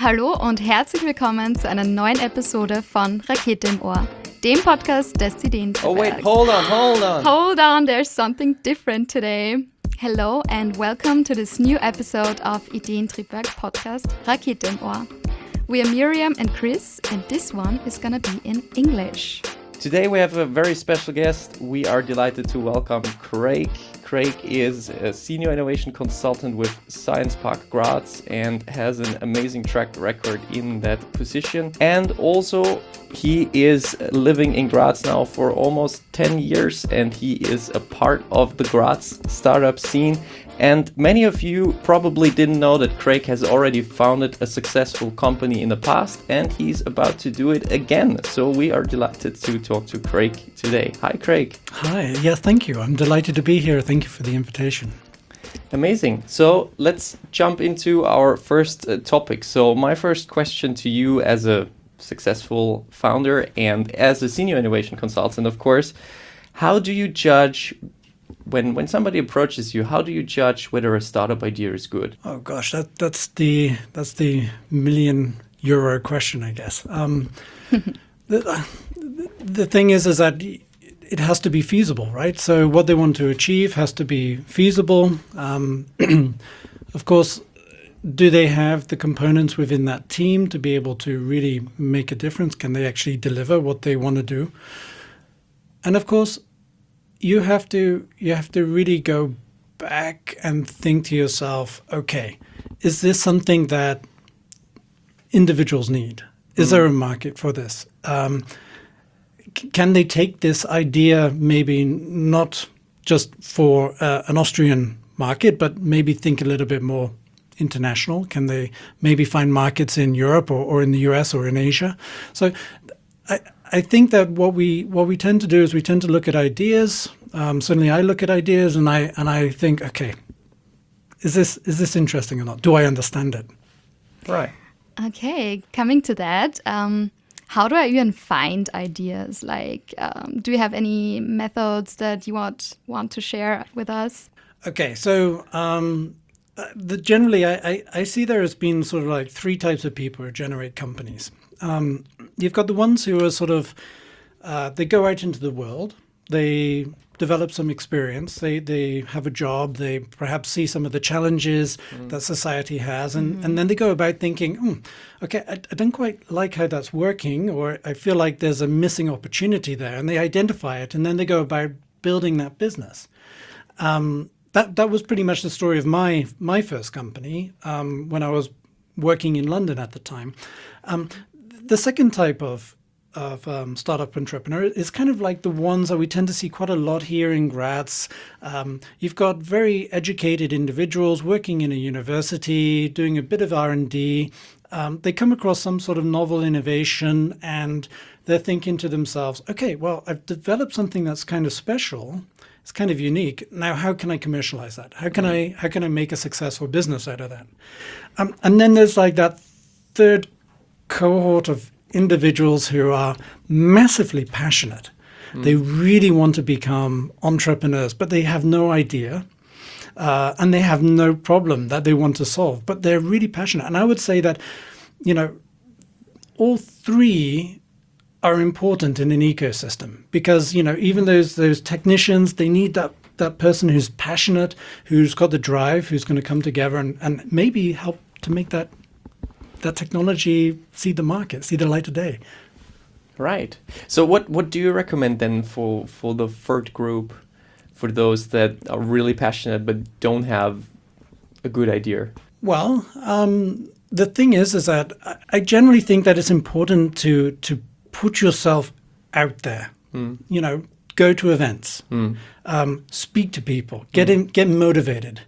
Hallo und herzlich willkommen zu einer neuen Episode von Rakete im Ohr, dem Podcast des Ideentriebwerks. Oh wait, hold on. Hold on, there's something different today. Hello and welcome to this new episode of Ideentriebwerk podcast Rakete im Ohr. We are Miriam and Chris, and this one is gonna be in English. Today we have a very special guest. We are delighted to welcome Craig. Craig is a senior innovation consultant with Science Park Graz and has an amazing track record in that position. And also he is living in Graz now for almost 10 years and he is a part of the Graz startup scene. And many of you probably didn't know that Craig has already founded a successful company in the past and he's about to do it again. So we are delighted to talk to Craig today. Hi, Craig. Hi, yeah, thank you. I'm delighted to be here. Thank you for the invitation. Amazing. So let's jump into our first topic. So my first question to you as a successful founder and as a senior innovation consultant, of course, how do you judge when somebody approaches you, how do you judge whether a startup idea is good? Oh gosh, that's the €1 million question, I guess. The thing is that it has to be feasible, right? So what they want to achieve has to be feasible. Of course, do they have the components within that team to be able to really make a difference? Can they actually deliver what they want to do? And of course, you have to really go back and think to yourself, okay, is this something that individuals need? Is there a market for this? Can they take this idea maybe not just for an Austrian market, but maybe think a little bit more international? Can they maybe find markets in Europe or in the US or in Asia? So I think that what we tend to do is we tend to look at ideas. Certainly, I look at ideas and I think, okay, is this interesting or not? Do I understand it? Right. Okay, coming to that, how do I even find ideas? Like, do you have any methods that you want to share with us? Okay, so generally, I see there has been sort of like three types of people who generate companies. You've got the ones who are sort of, they go out into the world, they develop some experience, they have a job, they perhaps see some of the challenges that society has, and then they go about thinking, okay, I don't quite like how that's working, or I feel like there's a missing opportunity there, and they identify it, and then they go about building that business. That was pretty much the story of my first company when I was working in London at the time. The second type of startup entrepreneur is kind of like the ones that we tend to see quite a lot here in Graz. You've got very educated individuals working in a university, doing a bit of R&D. They come across some sort of novel innovation and they're thinking to themselves, okay, well, I've developed something that's kind of special. It's kind of unique. Now, how can I commercialize that? How can I make a successful business out of that? And then there's like that third cohort of individuals who are massively passionate. They really want to become entrepreneurs, but they have no idea and they have no problem that they want to solve, but they're really passionate. And I would say that, all three are important in an ecosystem because, even those technicians, they need that person who's passionate, who's got the drive, who's going to come together and maybe help to make that technology see the market, see the light of day. Right. So what do you recommend then for the third group, for those that are really passionate but don't have a good idea? Well, the thing is that I generally think that it's important to put yourself out there. Go to events, speak to people, get motivated.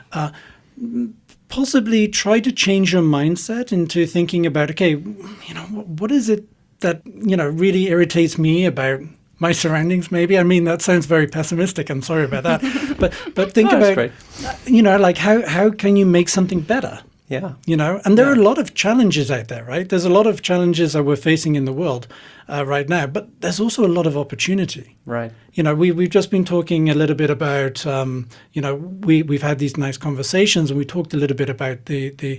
Possibly try to change your mindset into thinking about, okay, what is it that, really irritates me about my surroundings maybe? I mean, that sounds very pessimistic. I'm sorry about that. But think about, like how can you make something better? Yeah. And there are a lot of challenges out there, right? There's a lot of challenges that we're facing in the world right now, but there's also a lot of opportunity. Right. We've just been talking a little bit about, we've had these nice conversations and we talked a little bit about the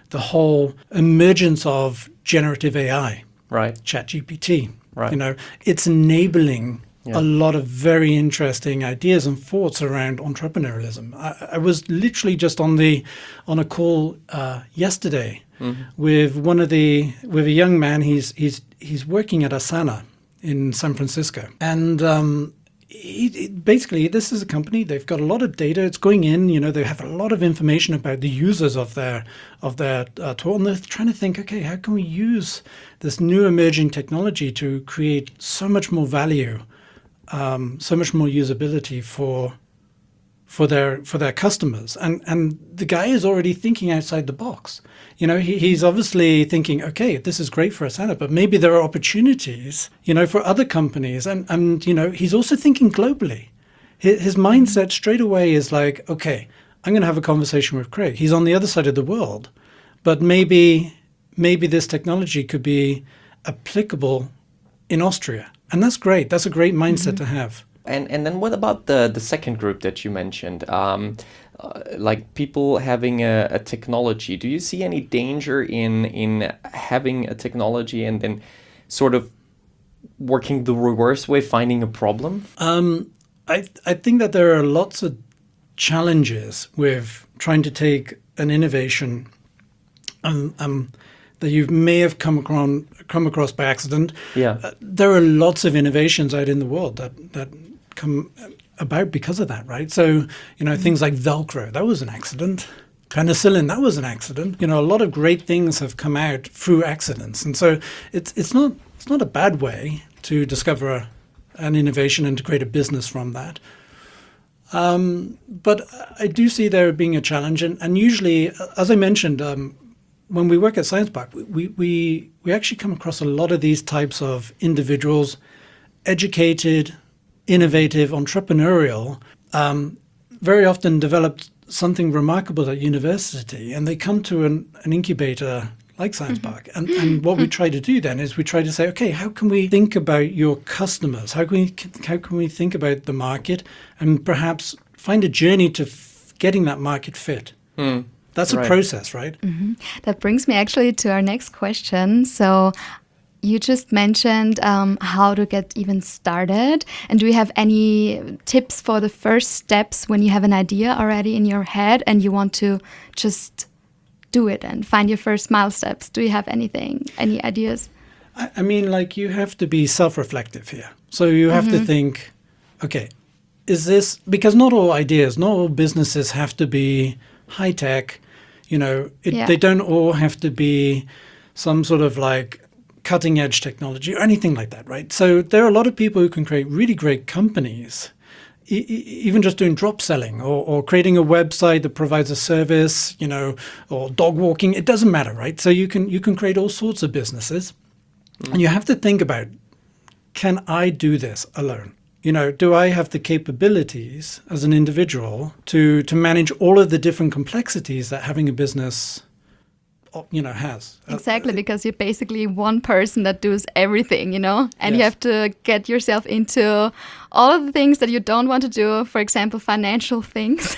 the whole emergence of generative AI, Right. ChatGPT. Right. You know, it's enabling Yeah. a lot of very interesting ideas and thoughts around entrepreneurialism. I was literally just on a call yesterday with with a young man. He's working at Asana in San Francisco, and basically, this is a company. They've got a lot of data. It's going in. You know, they have a lot of information about the users of their tool, and they're trying to think, okay, how can we use this new emerging technology to create so much more value, so much more usability for their customers? And the guy is already thinking outside the box. You know, he's obviously thinking, okay, this is great for Asana, but maybe there are opportunities, you know, for other companies. And you know, he's also thinking globally. His mindset straight away is like, okay, I'm going to have a conversation with Craig. He's on the other side of the world, but maybe this technology could be applicable in Austria. And that's great. That's a great mindset to have. And then what about the second group that you mentioned? Like people having a technology. Do you see any danger in having a technology and then sort of working the reverse way, finding a problem? I think that there are lots of challenges with trying to take an innovation that you may have come across by accident. Yeah. There are lots of innovations out in the world that come about because of that, right? So, you know, things like Velcro, that was an accident. Penicillin, that was an accident. You know, a lot of great things have come out through accidents. And so it's not a bad way to discover an innovation and to create a business from that. But I do see there being a challenge. And usually, as I mentioned, when we work at Science Park, we actually come across a lot of these types of individuals, educated, innovative, entrepreneurial, very often developed something remarkable at university, and they come to an incubator like Science Park. And what we try to do then is we try to say, okay, how can we think about your customers? How can we think about the market and perhaps find a journey to getting that market fit? That's a process, right? That brings me actually to our next question. So you just mentioned how to get even started. And do you have any tips for the first steps when you have an idea already in your head and you want to just do it and find your first small steps? Do you have any ideas? I mean, like, you have to be self-reflective here. So you have to think, okay, is this, because not all ideas, not all businesses have to be high tech, you know, they don't all have to be some sort of like cutting edge technology or anything like that, right? So there are a lot of people who can create really great companies, even just doing drop selling or creating a website that provides a service, you know, or dog walking. It doesn't matter, right? So you can create all sorts of businesses, and you have to think about, can I do this alone? You know, do I have the capabilities as an individual to manage all of the different complexities that having a business, you know, has? Exactly, because you're basically one person that does everything, you know, and you have to get yourself into all of the things that you don't want to do, for example, financial things.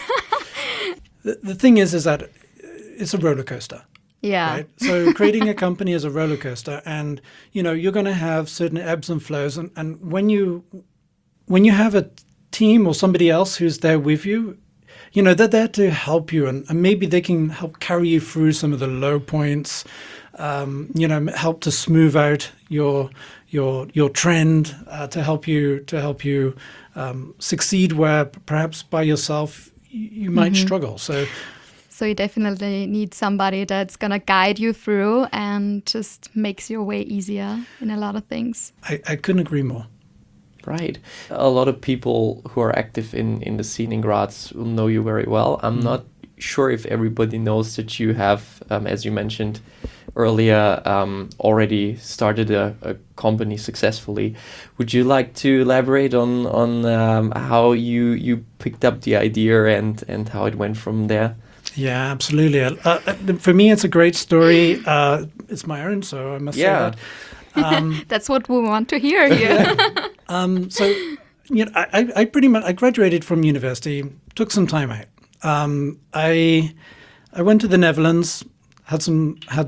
The thing is that it's a roller coaster. Yeah. Right? So creating a company is a roller coaster, and, you know, you're going to have certain ebbs and flows. And when you have a team or somebody else who's there with you, you know, they're there to help you, and maybe they can help carry you through some of the low points, you know, help to smooth out your trend, to help you succeed where perhaps by yourself you might struggle. So you definitely need somebody that's going to guide you through and just makes your way easier in a lot of things. I couldn't agree more. Right. A lot of people who are active in the scene in Graz will know you very well. I'm not sure if everybody knows that you have, as you mentioned earlier, already started a company successfully. Would you like to elaborate on how you picked up the idea and how it went from there? Yeah, absolutely. For me, it's a great story. It's my own, so I must say that. That's what we want to hear here. So, you know, I graduated from university, took some time out. I went to the Netherlands, had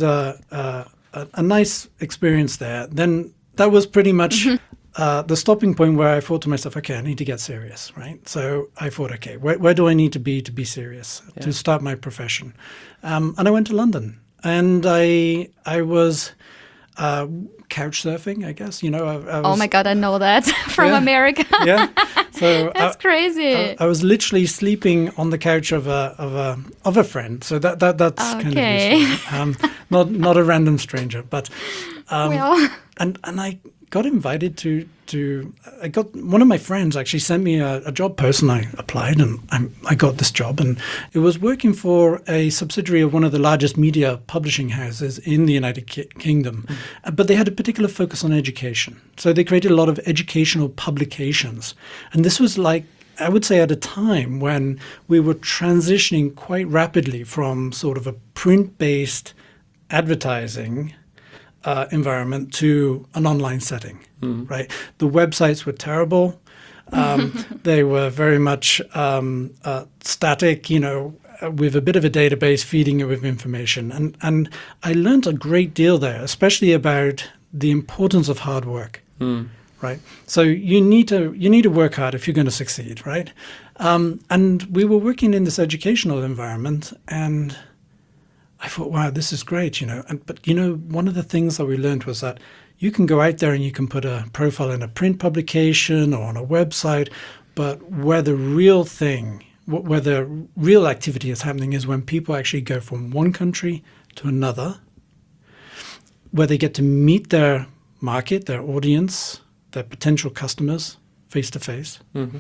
a nice experience there. Then that was pretty much the stopping point where I thought to myself, okay, I need to get serious, right? So I thought, okay, where do I need to be serious to start my profession? And I went to London, and I was couch surfing, I guess. I was, oh my God, I know that from America. Yeah, so that's crazy. I was literally sleeping on the couch of a friend. So that's kind of useful. Not a random stranger, but and I got invited to I got one of my friends actually sent me a job post, and I applied, and I got this job, and it was working for a subsidiary of one of the largest media publishing houses in the United Kingdom, but they had a particular focus on education. So they created a lot of educational publications, and this was like, I would say, at a time when we were transitioning quite rapidly from sort of a print-based advertising environment to an online setting, right? The websites were terrible. They were very much static, with a bit of a database feeding it with information. And I learned a great deal there, especially about the importance of hard work, right? So you need to work hard if you're going to succeed, right? And we were working in this educational environment, and I thought, wow, this is great, But one of the things that we learned was that you can go out there and you can put a profile in a print publication or on a website, but where the real activity is happening is when people actually go from one country to another, where they get to meet their market, their audience, their potential customers face to face,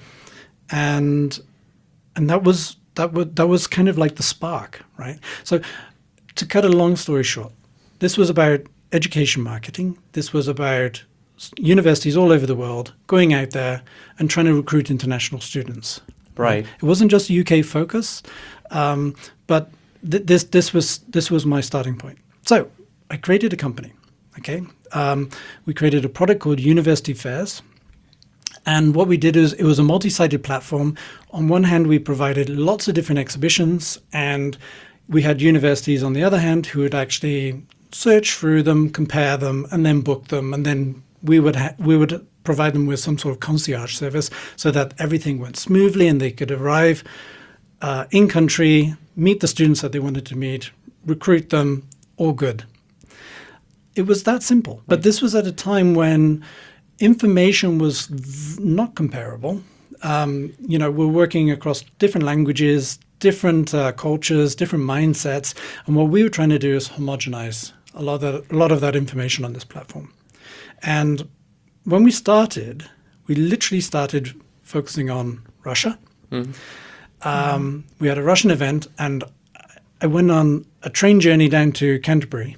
and that was kind of like the spark, right? So, to cut a long story short, this was about education marketing. This was about universities all over the world going out there and trying to recruit international students. Right. It wasn't just a UK focus, but this was my starting point. So I created a company. Okay, we created a product called University Fairs. And what we did is it was a multi-sided platform. On one hand, we provided lots of different exhibitions, and we had universities on the other hand who would actually search through them, compare them, and then book them. And then we would provide them with some sort of concierge service so that everything went smoothly and they could arrive in country, meet the students that they wanted to meet, recruit them, all good. It was that simple. But this was at a time when information was not comparable. We're working across different languages, different cultures, different mindsets, and what we were trying to do is homogenize a lot of that information on this platform. And when we started, we literally started focusing on Russia. We had a Russian event, and I went on a train journey down to Canterbury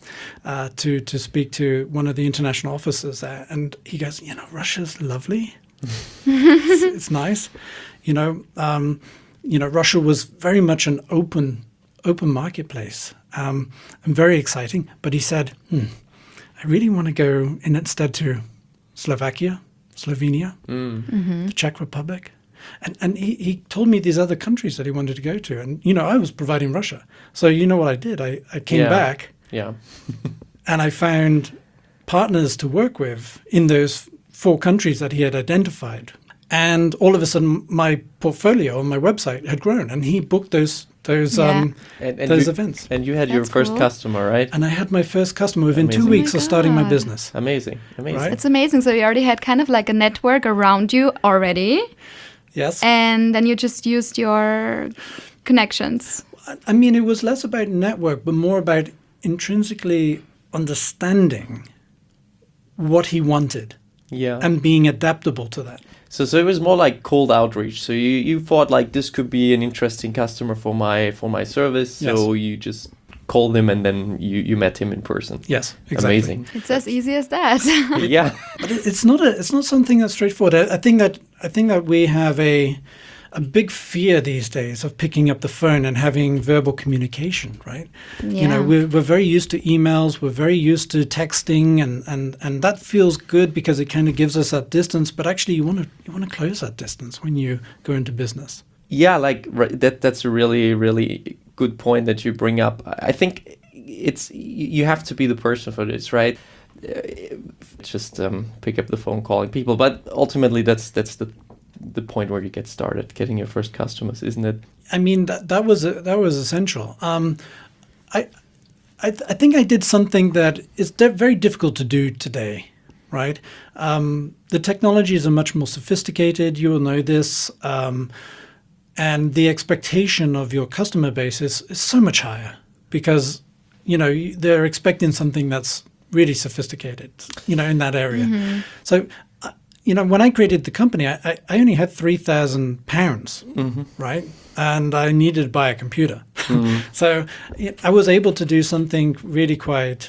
to speak to one of the international officers there, and he goes, Russia's lovely. It's nice, Russia was very much an open marketplace, and very exciting. But he said, I really want to go in instead to Slovakia, Slovenia, the Czech Republic. And he told me these other countries that he wanted to go to. And, I was providing Russia. So what I did? I came back and I found partners to work with in those 4 countries that he had identified. And all of a sudden, my portfolio on my website had grown, and he booked those events. And you had your first customer, right? And I had my first customer within 2 weeks of starting my business. Amazing. Right? It's amazing. So you already had kind of like a network around you already. Yes. And then you just used your connections. I mean, it was less about network, but more about intrinsically understanding what he wanted. Yeah. And being adaptable to that. So it was more like cold outreach. So you thought like this could be an interesting customer for my service. Yes. So you just called him and then you met him in person. Yes, exactly. Amazing. It's as easy as that. Yeah. But it's not something that's straightforward. I think that we have a big fear these days of picking up the phone and having verbal communication, right? Yeah. We're very used to emails, we're very used to texting, and that feels good because it kind of gives us that distance. But actually, you want to close that distance when you go into business. Yeah, that's a really, really good point that you bring up. I think you have to be the person for this, right? Just pick up the phone calling people, but ultimately that's the point where you get started, getting your first customers, isn't it? I mean, that was essential. I think I did something that is very difficult to do today, right? The technologies are much more sophisticated. You will know this. And the expectation of your customer base is so much higher because, they're expecting something that's really sophisticated, in that area. Mm-hmm. So, when I created the company, I only had £3,000, mm-hmm. right? And I needed to buy a computer. Mm-hmm. So I was able to do something really quite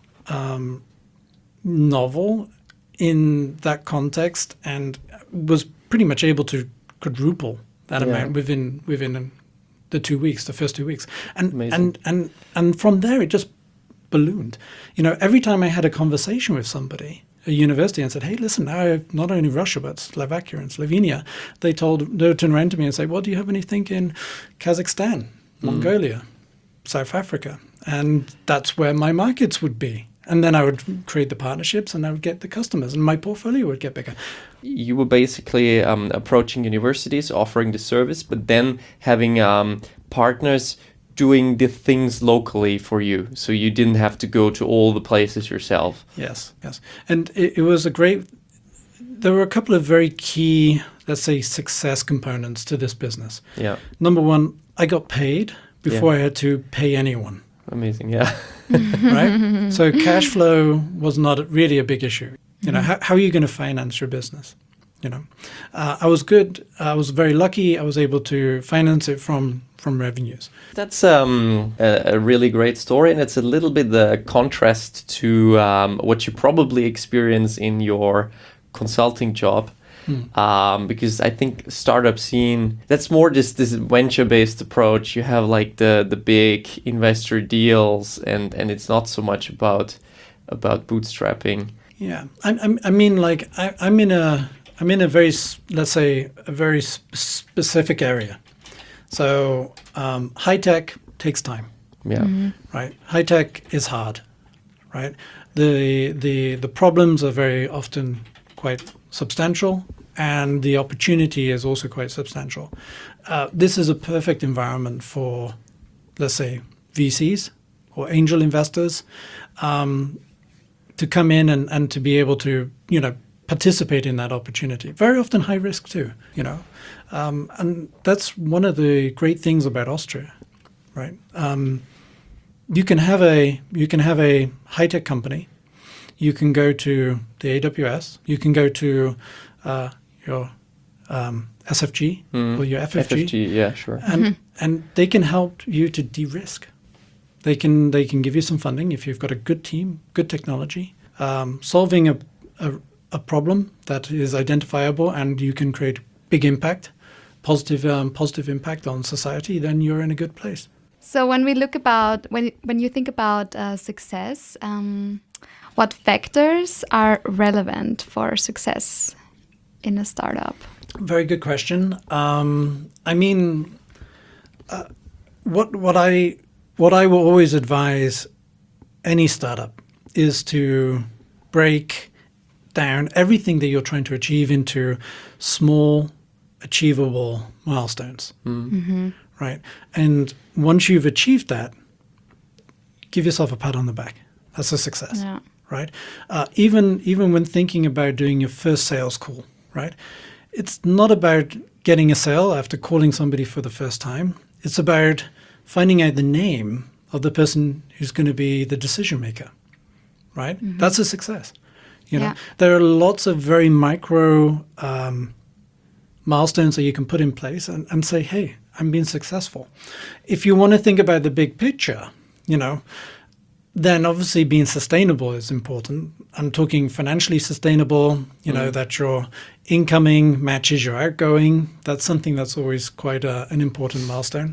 novel in that context and was pretty much able to quadruple that amount within the 2 weeks, the first 2 weeks. And from there, it just ballooned. Every time I had a conversation with somebody, a university, and said, hey, listen, now not only Russia, but Slovakia and Slovenia, they would turn around to me and say, well, do you have anything in Kazakhstan, Mongolia, South Africa? And that's where my markets would be. And then I would create the partnerships and I would get the customers and my portfolio would get bigger. You were basically approaching universities, offering the service, but then having partners doing the things locally for you. So you didn't have to go to all the places yourself. Yes. And it was there were a couple of very key, let's say, success components to this business. Yeah. Number one, I got paid before I had to pay anyone. Amazing, yeah. Right? So cash flow was not really a big issue. How are you going to finance your business? I was good. I was very lucky. I was able to finance it from revenues. That's a really great story, and it's a little bit the contrast to what you probably experience in your consulting job. Because I think startup scene, that's more this venture-based approach. You have like the big investor deals, and it's not so much about bootstrapping. Yeah, I mean, like I'm in a very, let's say, a very specific area. So high tech takes time. Yeah. Mm-hmm. Right. High tech is hard. Right. The problems are very often quite substantial, and the opportunity is also quite substantial. This is a perfect environment for, let's say, VCs or angel investors to come in and to be able to, participate in that opportunity. Very often high risk too, and that's one of the great things about Austria, right? You can have a high tech company. You can go to the AWS. You can go to your SFG or your FFG. FFG, yeah, sure. And they can help you to de-risk. They can give you some funding if you've got a good team, good technology, solving a problem that is identifiable, and you can create big impact, positive impact on society. Then you're in a good place. So when you think about success, what factors are relevant for success in a startup? Very good question. I mean, what I will always advise any startup is to break down everything that you're trying to achieve into small, achievable milestones. Mm-hmm. Right? And once you've achieved that, give yourself a pat on the back. That's a success. Yeah. Right? Even when thinking about doing your first sales call, right? It's not about getting a sale after calling somebody for the first time. It's about finding out the name of the person who's going to be the decision maker, right? Mm-hmm. That's a success. There are lots of very micro milestones that you can put in place and say, hey, I'm being successful. If you want to think about the big picture, then obviously being sustainable is important. I'm talking financially sustainable, that your incoming matches your outgoing. That's something that's always quite an important milestone.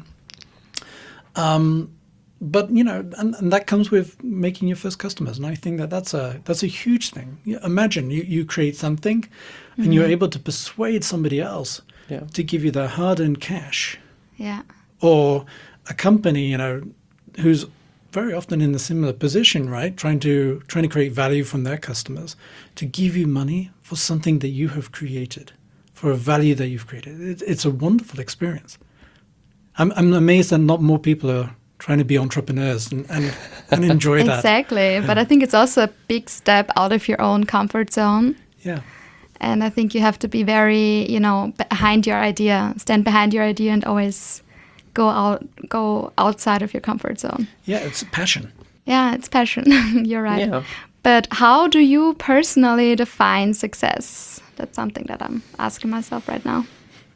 But, and that comes with making your first customers. And I think that's a huge thing. Imagine you create something and you're able to persuade somebody else to give you their hard-earned cash. Yeah. Or a company, who's very often in a similar position, right? Trying to create value from their customers to give you money for something that you have created, for a value that you've created. It's a wonderful experience. I'm amazed that not more people are trying to be entrepreneurs and enjoy that. Exactly. But I think it's also a big step out of your own comfort zone. Yeah. And I think you have to be very, behind your idea, stand behind your idea and always go outside of your comfort zone. Yeah, it's a passion. Yeah, it's passion. You're right. Yeah. But how do you personally define success? That's something that I'm asking myself right now.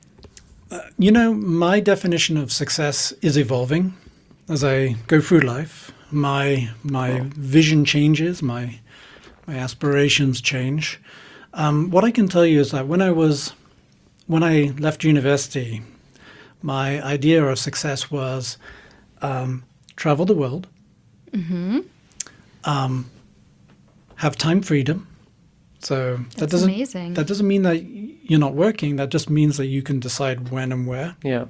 My definition of success is evolving as I go through life. My vision changes, my aspirations change. What I can tell you is that when I left university, my idea of success was travel the world, have time freedom. So That's amazing. That doesn't mean that you're not working. That just means that you can decide when and where. Yeah.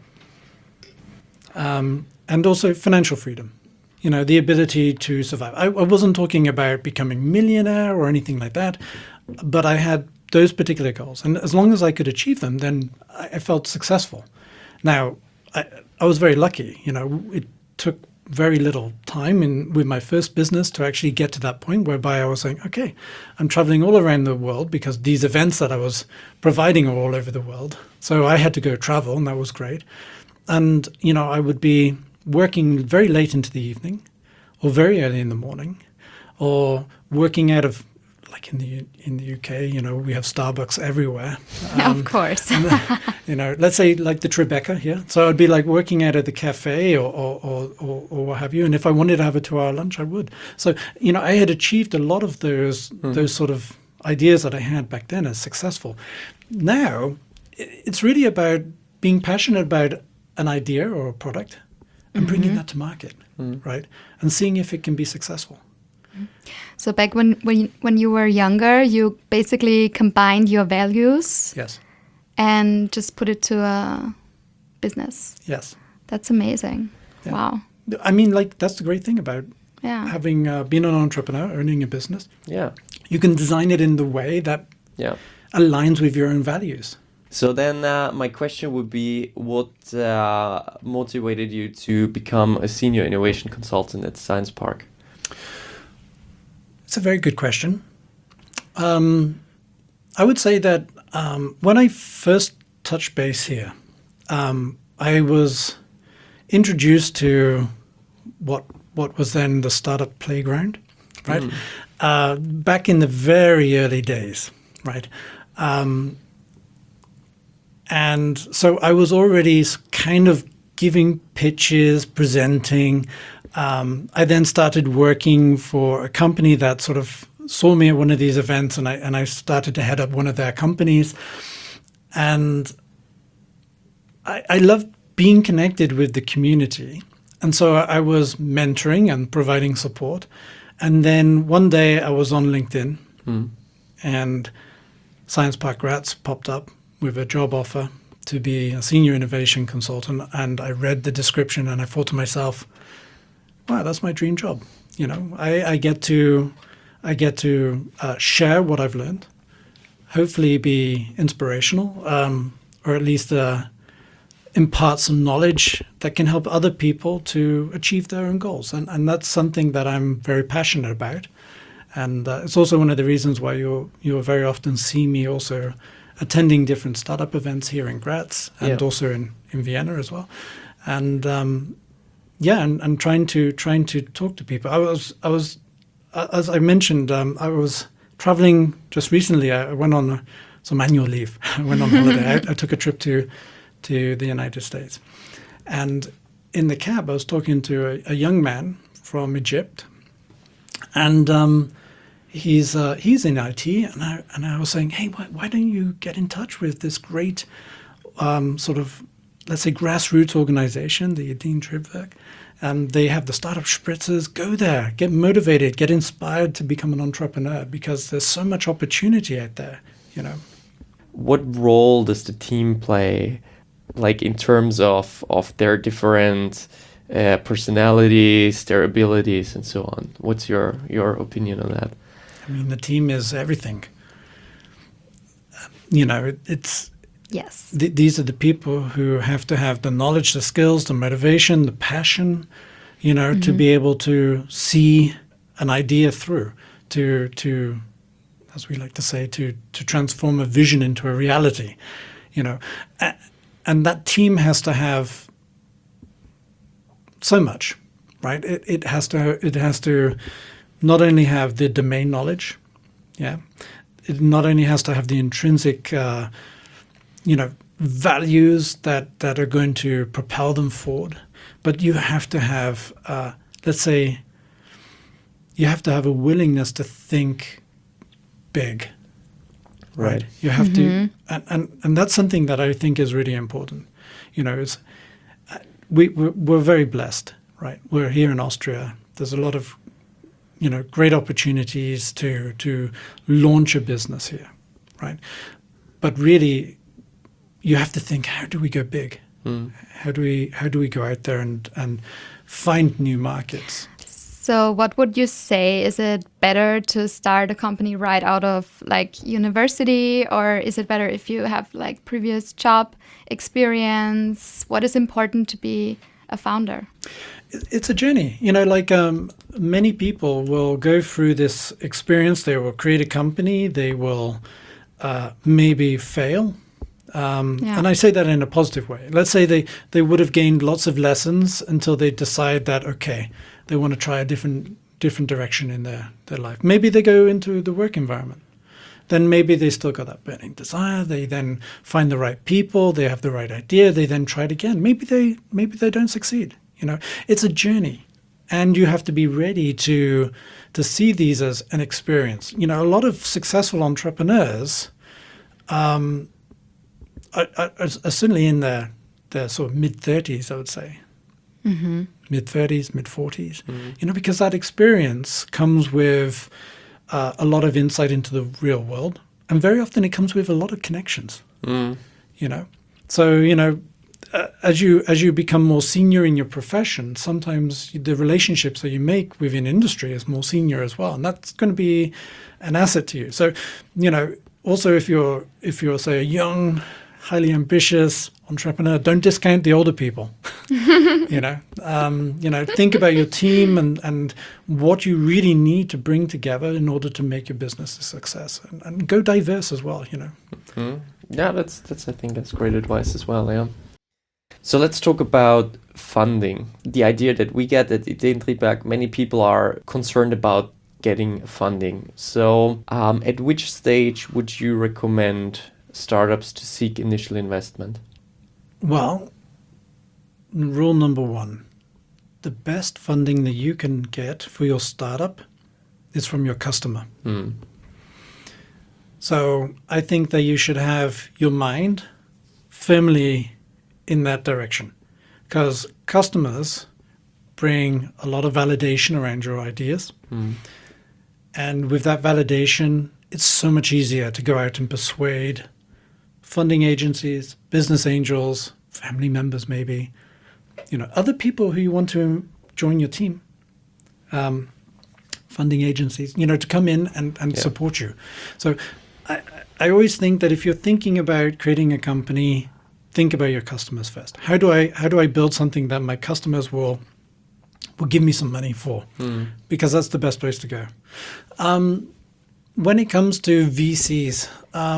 And also financial freedom. The ability to survive. I wasn't talking about becoming millionaire or anything like that, but I had those particular goals. And as long as I could achieve them, then I felt successful. Now, I was very lucky. It took very little time with my first business to actually get to that point whereby I was saying, okay, I'm traveling all around the world because these events that I was providing are all over the world. So I had to go travel, and that was great. And, I would be working very late into the evening or very early in the morning, or working out of, like in the UK, we have Starbucks everywhere. Of course. Let's say like the Tribeca here. So I'd be like working out at the cafe or what have you. And if I wanted to have a 2-hour lunch, I would. So, I had achieved a lot of those sort of ideas that I had back then as successful. Now, it's really about being passionate about an idea or a product and bringing that to market, right? And seeing if it can be successful. So back when you were younger, you basically combined your values. Yes. And just put it to a business. Yes. That's amazing. Yeah. Wow. I mean, that's the great thing about having been an entrepreneur, owning a business. Yeah. You can design it in the way that aligns with your own values. So then my question would be, what motivated you to become a senior innovation consultant at Science Park? It's a very good question. I would say that when I first touched base here, I was introduced to what was then the startup playground, right? Back in the very early days, right? And so I was already kind of giving pitches, presenting. I then started working for a company that sort of saw me at one of these events, and I started to head up one of their companies. And I loved being connected with the community. And so I was mentoring and providing support. And then one day I was on LinkedIn and Science Park Graz popped up with a job offer to be a senior innovation consultant. And I read the description and I thought to myself, wow, that's my dream job. I get to share what I've learned, hopefully be inspirational, or at least impart some knowledge that can help other people to achieve their own goals. And that's something that I'm very passionate about. And it's also one of the reasons why you'll very often see me also attending different startup events here in Graz and also in Vienna as well. And and trying to talk to people. I was as I mentioned, I was traveling just recently. I went on some annual leave. I went on holiday. I took a trip to the United States, and in the cab, I was talking to a young man from Egypt, and he's in IT, and I was saying, hey, why don't you get in touch with this great sort of, let's say, grassroots organization, the Ideen Triebwerk, and they have the startup spritzers. Go there, get motivated, get inspired to become an entrepreneur, because there's so much opportunity out there, What role does the team play, like in terms of their different personalities, their abilities, and so on. What's your opinion on that? I mean, the team is everything. You know, it's Yes. these are the people who have to have the knowledge, the skills, the motivation, the passion, you know, to be able to see an idea through, to as we like to say, to transform a vision into a reality, you know. And that team has to have so much, right? It has to not only have the domain knowledge, yeah. It not only has to have the intrinsic, values that are going to propel them forward, but you have to have, let's say, you have to have a willingness to think big, right? You have to, and that's something that I think is really important. You know, it's we're very blessed, right? We're here in Austria. There's a lot of great opportunities to launch a business here, right? But really, you have to think, how do we go big? How do we go out there and find new markets? So what would you say? Is it better to start a company right out of like university, or is it better if you have like previous job experience? What is important to be a founder? It's a journey, you know, like many people will go through this experience. They will create a company. They will maybe fail. And I say that in a positive way. Let's say they would have gained lots of lessons until they decide that, okay, they want to try a different direction in their life. Maybe they go into the work environment. Then maybe they still got that burning desire. They then find the right people. They have the right idea. They then try it again. Maybe they don't succeed. You know, it's a journey, and you have to be ready to see these as an experience. You know, a lot of successful entrepreneurs are certainly in their sort of mid-30s, I would say. Mid-30s, mid-40s. You know, because that experience comes with a lot of insight into the real world, and very often it comes with a lot of connections. You know, so as you become more senior in your profession, sometimes the relationships that you make within industry is more senior as well, and that's going to be an asset to you. So, you know, also if you're say a young, highly ambitious entrepreneur, don't discount the older people. You know, think about your team and what you really need to bring together in order to make your business a success, and go diverse as well. You know. Yeah, that's I think that's great advice as well. Yeah. So let's talk about funding. The idea that we get at Ideen Triebwerk, many people are concerned about getting funding. So at which stage would you recommend startups to seek initial investment? Well, rule number one, the best funding that you can get for your startup is from your customer. So I think that you should have your mind firmly in that direction, because customers bring a lot of validation around your ideas. And with that validation, it's so much easier to go out and persuade funding agencies, business angels, family members maybe, other people who you want to join your team, funding agencies, to come in and support you. So I always think that if you're thinking about creating a company, think about your customers first. How do I build something that my customers will give me some money for? Because that's the best place to go. When it comes to VCs,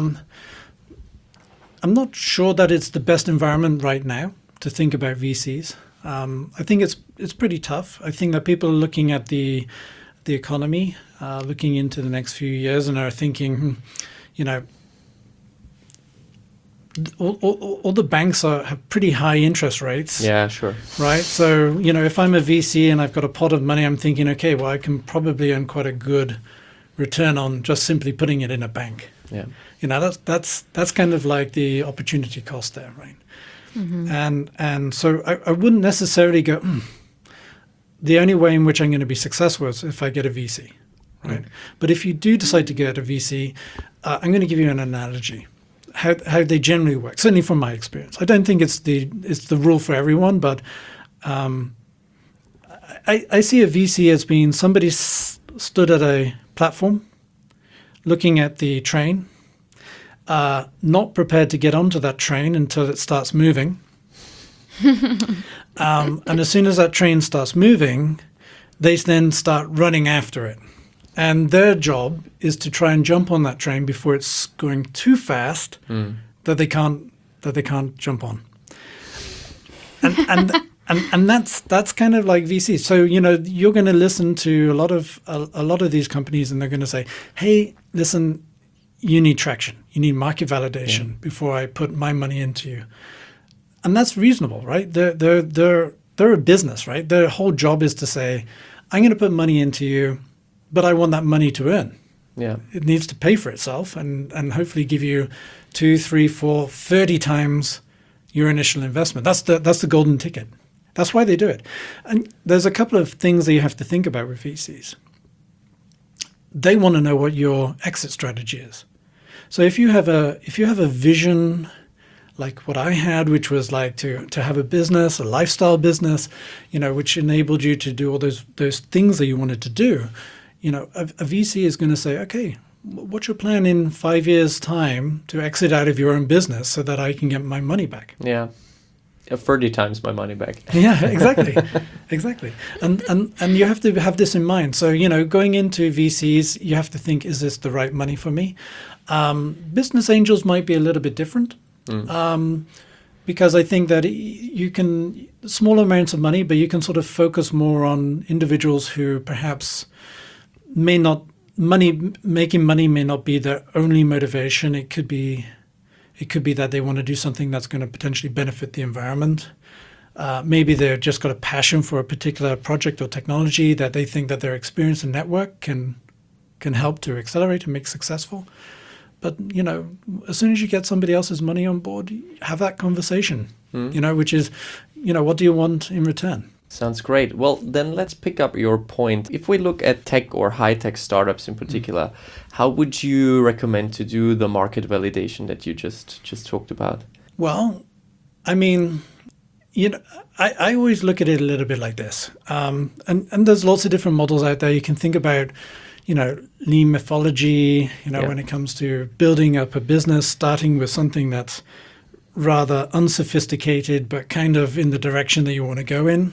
I'm not sure that it's the best environment right now to think about VCs. I think it's pretty tough. I think that people are looking at the economy, looking into the next few years, and are thinking, all the banks have pretty high interest rates. Yeah, sure. Right? So, if I'm a VC and I've got a pot of money, I'm thinking, okay, well, I can probably earn quite a good return on just simply putting it in a bank. Yeah. That's kind of like the opportunity cost there, right? And so I wouldn't necessarily go, the only way in which I'm going to be successful is if I get a VC, right? But if you do decide to get a VC, I'm going to give you an analogy, how they generally work, certainly from my experience. I don't think it's the rule for everyone, but I see a VC as being somebody stood at a platform, looking at the train, not prepared to get onto that train until it starts moving. And as soon as that train starts moving, they then start running after it. And their job is to try and jump on that train before it's going too fast that they can't jump on. And that's kind of like VC. So you're going to listen to a lot of these companies, and they're going to say, "Hey, listen, you need traction. You need market validation before I put my money into you." And that's reasonable, right? They're a business, right? Their whole job is to say, "I'm going to put money into you, but I want that money to earn." Yeah. It needs to pay for itself and hopefully give you 2, 3, 4, 30 times your initial investment. That's the golden ticket. That's why they do it. And there's a couple of things that you have to think about with VCs. They want to know what your exit strategy is. So if you have a vision like what I had, which was like to have a business, a lifestyle business, which enabled you to do all those things that you wanted to do, a VC is going to say, okay, what's your plan in 5 years' time to exit out of your own business so that I can get my money back? Yeah. 30 times my money back. Yeah, exactly. Exactly. And you have to have this in mind. So, going into VCs, you have to think, is this the right money for me? Business angels might be a little bit different. Because I think that you can, small amounts of money, but you can sort of focus more on individuals who perhaps making money may not be their only motivation. It could be that they want to do something that's going to potentially benefit the environment. Maybe they've just got a passion for a particular project or technology that they think that their experience and network can help to accelerate and make successful. But, as soon as you get somebody else's money on board, have that conversation, which is, what do you want in return? Sounds great. Well, then let's pick up your point. If we look at tech or high-tech startups in particular, how would you recommend to do the market validation that you just talked about? Well, I mean, I always look at it a little bit like this. And there's lots of different models out there. You can think about, lean methodology, when it comes to building up a business, starting with something that's rather unsophisticated, but kind of in the direction that you want to go in.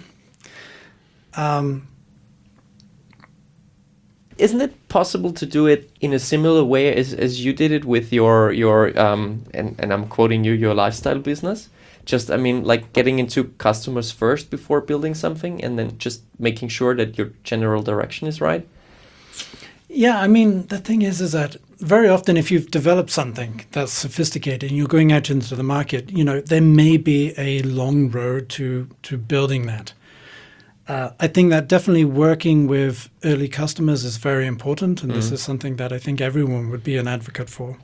Isn't it possible to do it in a similar way as you did it with your and I'm quoting you, your lifestyle business? Just, like getting into customers first before building something, and then just making sure that your general direction is right? Yeah, the thing is that very often if you've developed something that's sophisticated and you're going out into the market, there may be a long road to building that. I think that definitely working with early customers is very important, and this is something that I think everyone would be an advocate for.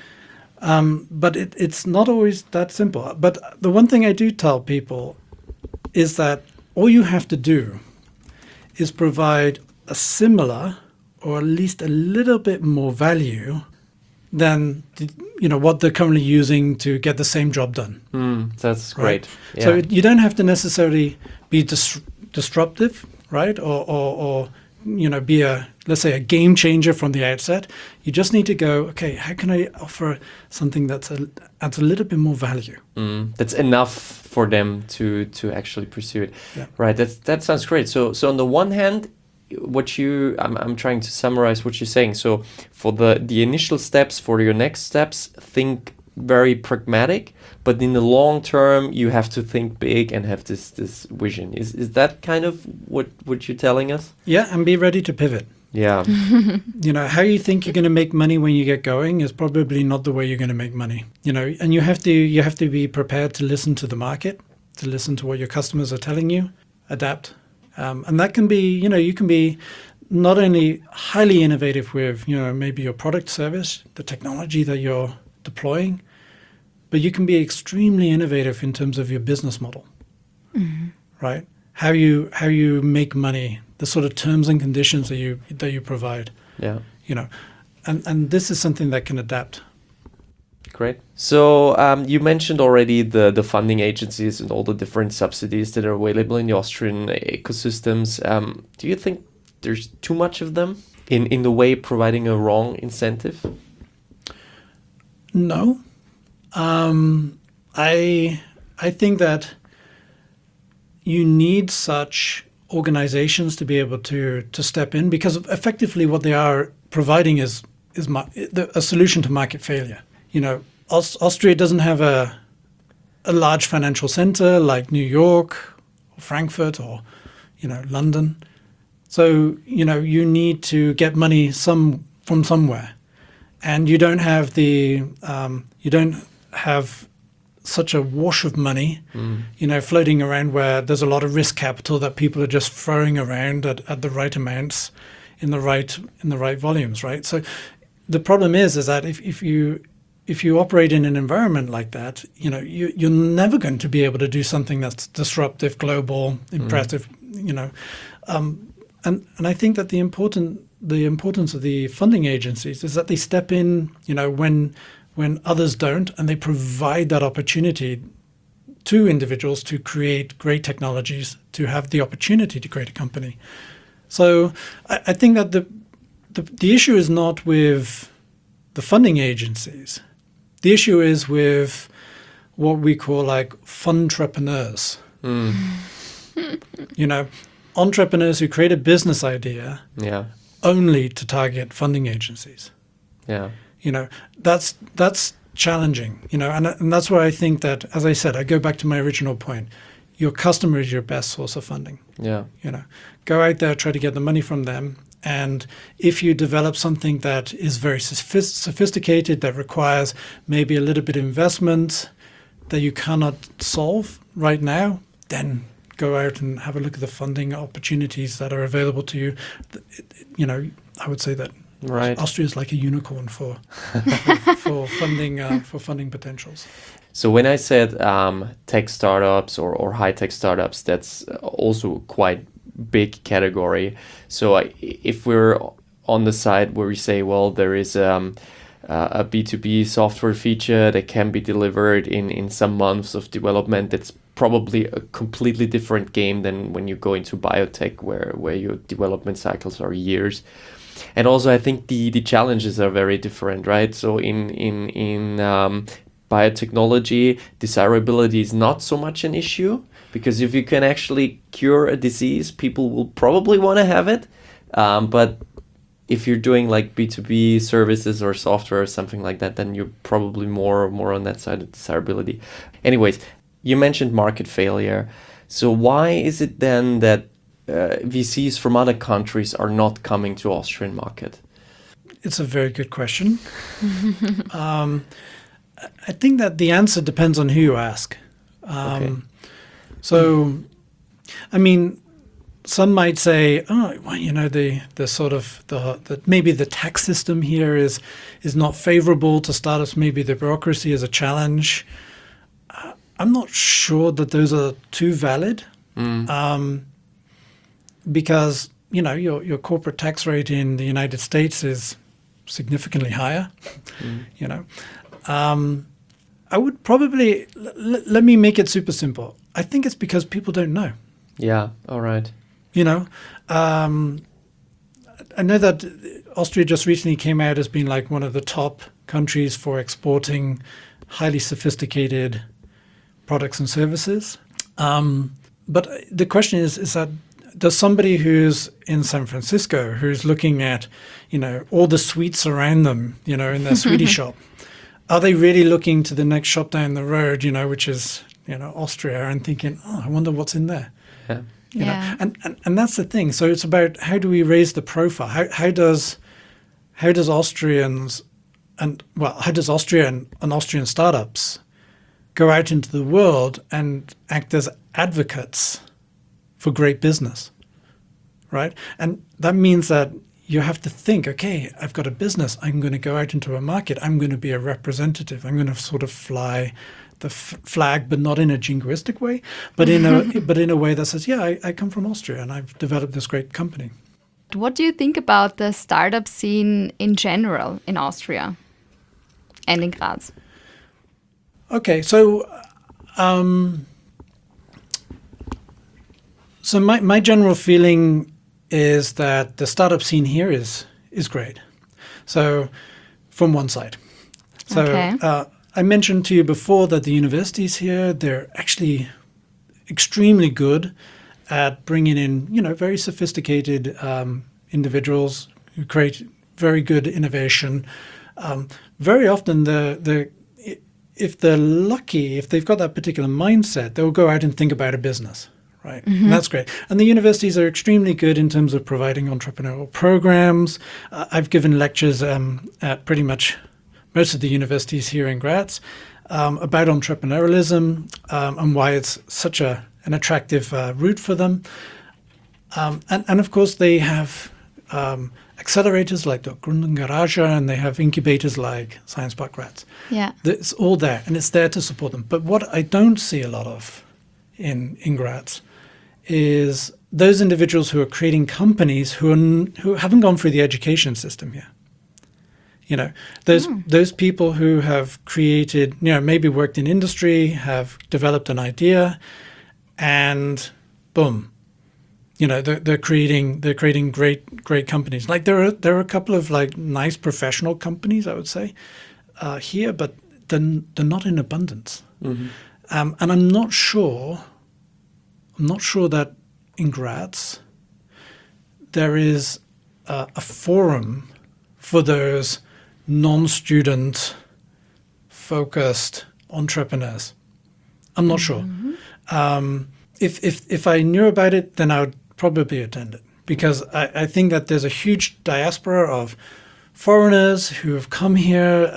But it's not always that simple. But the one thing I do tell people is that all you have to do is provide a similar or at least a little bit more value than what they're currently using to get the same job done. That's great. Right? Yeah. So you don't have to necessarily be disruptive, right? Or be let's say a game changer from the outset. You just need to go, okay, how can I offer something that adds a little bit more value? That's enough for them to actually pursue it. Yeah. Right. That sounds great. So on the one hand, I'm trying to summarize what you're saying. So for the initial steps, for your next steps, think very pragmatic, but in the long term, you have to think big and have this vision. Is that kind of what you're telling us? Yeah, and be ready to pivot. Yeah. How you think you're going to make money when you get going is probably not the way you're going to make money. And you have to be prepared to listen to the market, to listen to what your customers are telling you, adapt. And that can be, you can be not only highly innovative with, maybe your product service, the technology that you're deploying, but you can be extremely innovative in terms of your business model, right? How you make money, the sort of terms and conditions that you provide. Yeah. And this is something that can adapt. Great. So you mentioned already the funding agencies and all the different subsidies that are available in the Austrian ecosystems. Do you think there's too much of them in the way providing a wrong incentive? No. I think that you need such organizations to be able to step in, because effectively what they are providing is a solution to market failure. You know, Austria doesn't have a large financial center like New York or Frankfurt or, you know, London. So, you know, you need to get money from somewhere, and you don't have such a wash of money, you know, floating around where there's a lot of risk capital that people are just throwing around at the right amounts in the right volumes, right? So the problem is that if you operate in an environment like that, you know, you're never going to be able to do something that's disruptive, global, impressive, you know. And I think that the importance of the funding agencies is that they step in, you know, when others don't, and they provide that opportunity to individuals to create great technologies, to have the opportunity to create a company. So I think that the issue is not with the funding agencies. The issue is with what we call like funtrepreneurs. You know, entrepreneurs who create a business idea only to target funding agencies. Yeah. You know, that's challenging, you know, and that's where I think that, as I said, I go back to my original point. Your customer is your best source of funding. Yeah. You know, go out there, try to get the money from them. And if you develop something that is very sophisticated, that requires maybe a little bit of investment that you cannot solve right now, then go out and have a look at the funding opportunities that are available to you. You know, I would say that Austria is like a unicorn for funding potentials. So when I said tech startups or high-tech startups, that's also quite big category. So if we're on the side where we say, well, there is a B2B software feature that can be delivered in some months of development, that's probably a completely different game than when you go into biotech, where your development cycles are years. And also, I think the challenges are very different, right? So in biotechnology, desirability is not so much an issue, because if you can actually cure a disease, people will probably want to have it. But if you're doing like B2B services or software or something like that, then you're probably more on that side of desirability. Anyways, you mentioned market failure. So why is it then that VCs from other countries are not coming to Austrian market? It's a very good question. I think that the answer depends on who you ask. Okay. So, I mean, some might say, oh, well, you know, the sort of the maybe the tax system here is not favorable to startups. Maybe the bureaucracy is a challenge. I'm not sure that those are too valid, because, you know, your corporate tax rate in the United States is significantly higher. You know, I would probably let me make it super simple. I think it's because people don't know. Yeah. All right. You know, I know that Austria just recently came out as being like one of the top countries for exporting highly sophisticated products and services. But the question is that does somebody who's in San Francisco, who's looking at, you know, all the suites around them, you know, in their sweetie shop, are they really looking to the next shop down the road, you know, which is, you know, Austria, and thinking, oh, I wonder what's in there? Yeah. You know, and that's the thing. So it's about how do we raise the profile? How does Austrians and Austrian startups go out into the world and act as advocates for great business, right? And that means that you have to think, okay, I've got a business. I'm going to go out into a market. I'm going to be a representative. I'm going to sort of fly the flag, but not in a jingoistic way, but in a way that says, yeah, I come from Austria and I've developed this great company. What do you think about the startup scene in general in Austria and in Graz? Okay, so my general feeling is that the startup scene here is great. So from one side. So Okay. I mentioned to you before that the universities here, they're actually extremely good at bringing in, very sophisticated individuals who create very good innovation. Very often, if they're lucky, if they've got that particular mindset, they'll go out and think about a business, right? And that's great. And the universities are extremely good in terms of providing entrepreneurial programs. I've given lectures at pretty much most of the universities here in Graz about entrepreneurialism and why it's such an attractive route for them. And of course, they have accelerators like the Gründergarage, and they have incubators like Science Park Graz. Yeah. It's all there, and it's there to support them. But what I don't see a lot of in Graz is those individuals who are creating companies who haven't gone through the education system here. Those people who have created, maybe worked in industry, have developed an idea, and boom, they're creating great companies. Like there are a couple of like nice professional companies, I would say, here, but they're not in abundance. Mm-hmm. And I'm not sure that in Graz there is a forum for those non-student focused entrepreneurs. I'm not sure. If I knew about it, then I would probably attend it, because I think that there's a huge diaspora of foreigners who have come here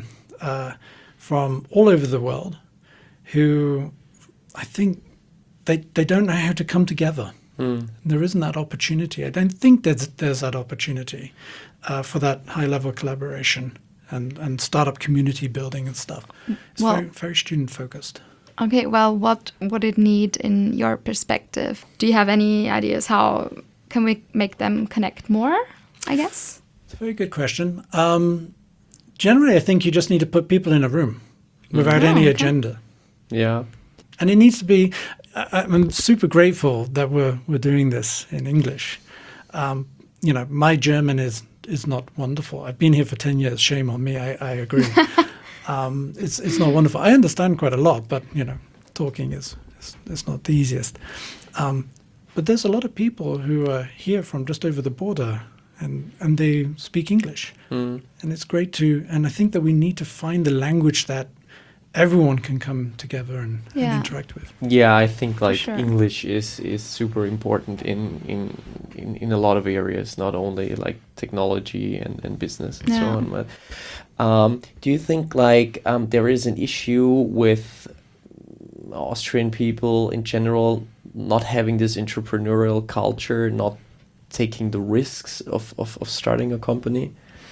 from all over the world, who I think they don't know how to come together. There isn't that opportunity. I don't think there's that opportunity for that high-level collaboration and startup community building and stuff. It's Well- very, very student-focused. Okay, well, what would it need in your perspective? Do you have any ideas how can we make them connect more, I guess? It's a very good question. Generally, I think you just need to put people in a room without any okay. agenda. Yeah. And it needs to be, I'm super grateful that we're doing this in English. My German is not wonderful. I've been here for 10 years. Shame on me. I agree. It's not wonderful. I understand quite a lot, but talking is not the easiest. But there's a lot of people who are here from just over the border, and they speak English, and it's great to. And I think that we need to find the language that everyone can come together and interact with. Yeah, I think like sure. English is super important in a lot of areas, not only like technology and business and so Yeah. on. But do you think like there is an issue with Austrian people in general not having this entrepreneurial culture, not taking the risks of starting a company?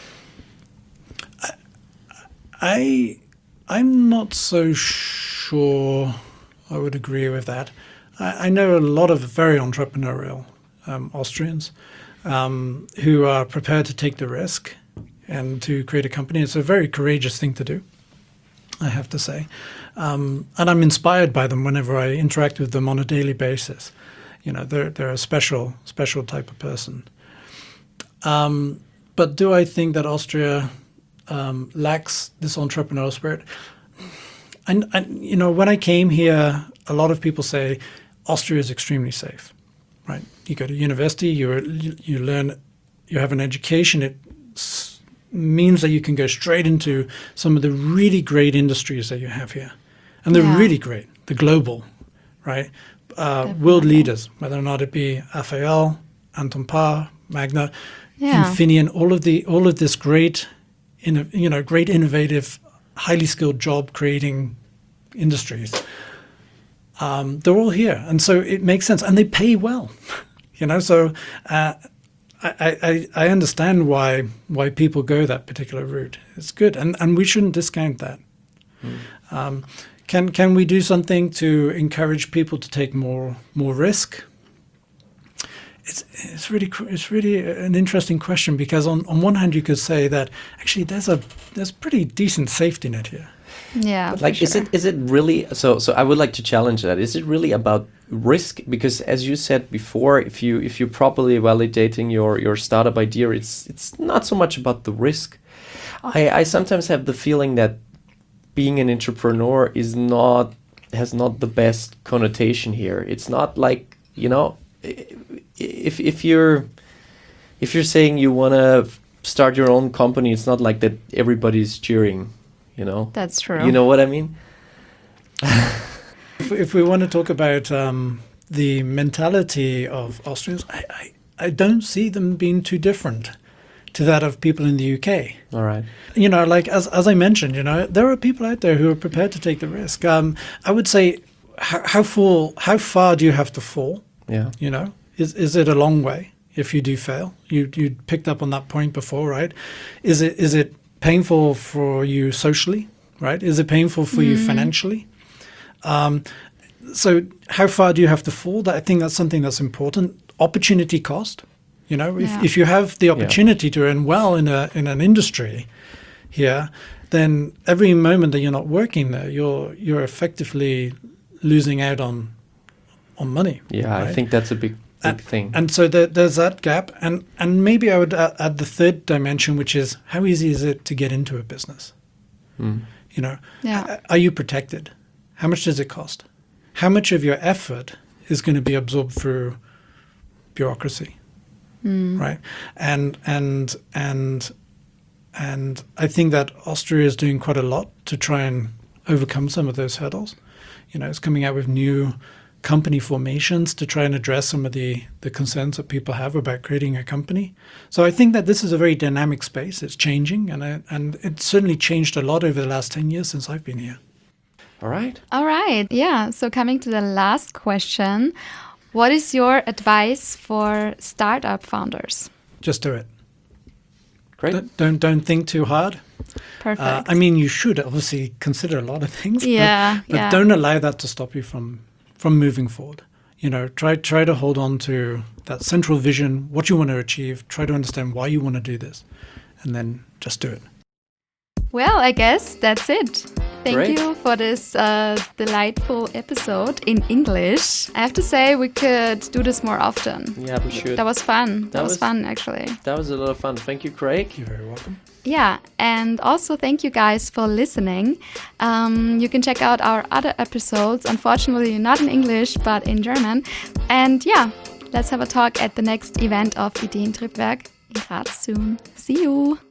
I'm not so sure I would agree with that. I know a lot of very entrepreneurial Austrians who are prepared to take the risk and to create a company. It's a very courageous thing to do, I have to say. And I'm inspired by them whenever I interact with them on a daily basis. They're a special type of person. But do I think that Austria lacks this entrepreneurial spirit? And when I came here, a lot of people say Austria is extremely safe, right? You go to university, you learn, you have an education. It means that you can go straight into some of the really great industries that you have here, and they're really great. They're global, right? World leaders, whether or not it be AFAL, Anton Paar, Magna, Infineon, all of this great innovative, highly skilled job creating industries. They're all here, and so it makes sense, and they pay well. So I understand why people go that particular route. It's good, and we shouldn't discount that. Can we do something to encourage people to take more risk? It's really an interesting question, because on one hand you could say that actually there's pretty decent safety net here. Yeah. But like, for sure. is it really? So I would like to challenge that. Is it really about risk? Because as you said before, if you're properly validating your startup idea, it's not so much about the risk. I sometimes have the feeling that being an entrepreneur has not the best connotation here. It's not like, if you're saying you want to start your own company, it's not like that everybody's cheering, That's true. You know what I mean? If we want to talk about the mentality of Austrians, I don't see them being too different to that of people in the UK. All right. Like as I mentioned, there are people out there who are prepared to take the risk. I would say, how far do you have to fall? Yeah. Is it a long way if you do fail? You picked up on that point before, right? Is it painful for you socially, right? Is it painful for you financially? So how far do you have to fall? I think that's something that's important. Opportunity cost. If you have the opportunity to earn well in an industry here, then every moment that you're not working there, you're effectively losing out on money. Yeah, right? I think that's a big thing. And so there's that gap. And maybe I would add the third dimension, which is how easy is it to get into a business? Are you protected? How much does it cost? How much of your effort is going to be absorbed through bureaucracy? Right. And I think that Austria is doing quite a lot to try and overcome some of those hurdles. It's coming out with new company formations to try and address some of the concerns that people have about creating a company. So I think that this is a very dynamic space. It's changing, and it's certainly changed a lot over the last 10 years since I've been here. All right. Yeah. So coming to the last question, what is your advice for startup founders? Just do it. Great. Don't think too hard. Perfect. You should obviously consider a lot of things. But don't allow that to stop you from moving forward. Try to hold on to that central vision, what you want to achieve. Try to understand why you want to do this, and then just do it. Well, I guess that's it. Thank Great. you for this delightful episode in English. I have to say we could do this more often. Yeah, we should. That was fun. That was was- fun, actually. That was a lot of fun. Thank you, Craig. You're very welcome. Yeah, and also thank you guys for listening. You can check out our other episodes, unfortunately not in English, but in German. And yeah, let's have a talk at the next event of Ideentriebwerk in Graz soon. See you!